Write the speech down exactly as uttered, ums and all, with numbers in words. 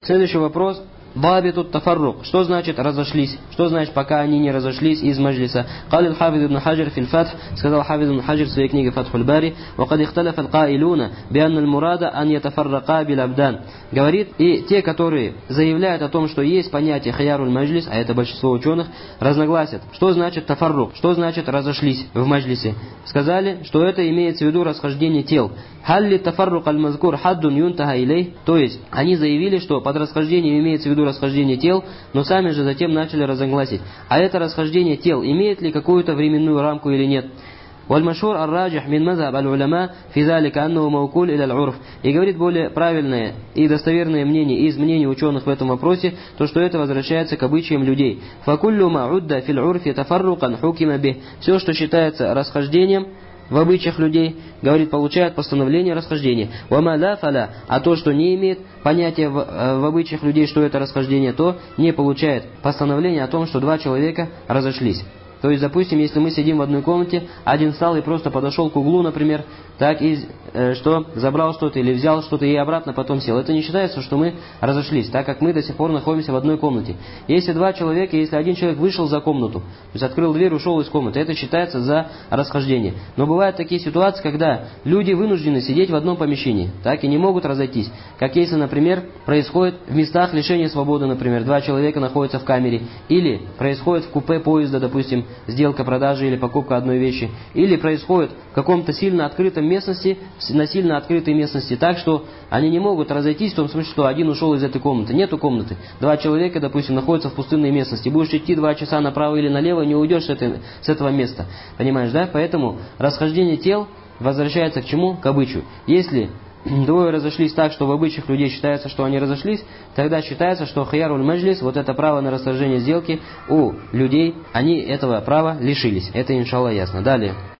Следующий вопрос. Бабитут тафаррук. Что значит разошлись? Что значит, пока они не разошлись из маджлиса? Калил Хафиз ибн Хаджар фил Фатх, сказал Хафиз ибн Хаджар в своей книге Фатхуль Бари, вакад ихталяф аль-каилуна, бианна аль-мурада ан ятафаррака бил абдан. Говорит, и те, которые заявляют о том, что есть понятие хаяруль маджлис, а это большинство ученых, разногласят. Что значит тафаррук? Что значит разошлись в маджлисе? Сказали, что это имеется в виду расхождение тел. Халли тафаррук аль-мазкур хаддун юнтаха илей. То есть, они заявили, что под расхождением имеется в виду расхождение тел, но сами же затем начали разогласить. А это расхождение тел имеет ли какую-то временную рамку или нет? والمشهور الراجح من مذهب العلماء في ذلك أنه موكول إلى العرف. И говорит более правильное и достоверное мнение из мнений ученых в этом вопросе, то что это возвращается к обычаям людей. فكل ما عد في العرف تفرقا حكم به. Все, что считается расхождением в обычаях людей, говорит, получает постановление расхождения. Вама ла фаля, а то, что не имеет понятия в, в обычаях людей, что это расхождение, то не получает постановление о том, что два человека разошлись. То есть, допустим, если мы сидим в одной комнате, один встал и просто подошел к углу, например, так и э, что забрал что-то или взял что-то и обратно потом сел. Это не считается, что мы разошлись, так как мы до сих пор находимся в одной комнате. Если два человека, если один человек вышел за комнату, то есть открыл дверь, ушел из комнаты, это считается за расхождение. Но бывают такие ситуации, когда люди вынуждены сидеть в одном помещении, так и не могут разойтись. Как если, например, происходит в местах лишения свободы, например, два человека находятся в камере, или происходит в купе поезда, допустим, сделка продажи или покупка одной вещи, или происходит в каком-то сильно открытом местности, на сильно открытой местности, так что они не могут разойтись в том смысле, что один ушел из этой комнаты. Нету комнаты. Два человека, допустим, находятся в пустынной местности. Будешь идти два часа направо или налево, не уйдешь с, этой, с этого места. Понимаешь, да? Поэтому расхождение тел возвращается к чему? К обычаю. Если двое разошлись так, что в обычаях людей считается, что они разошлись, тогда считается, что хаяруль маджлис, вот это право на расторжение сделки у людей, они этого права лишились. Это, иншаллах, ясно. Далее.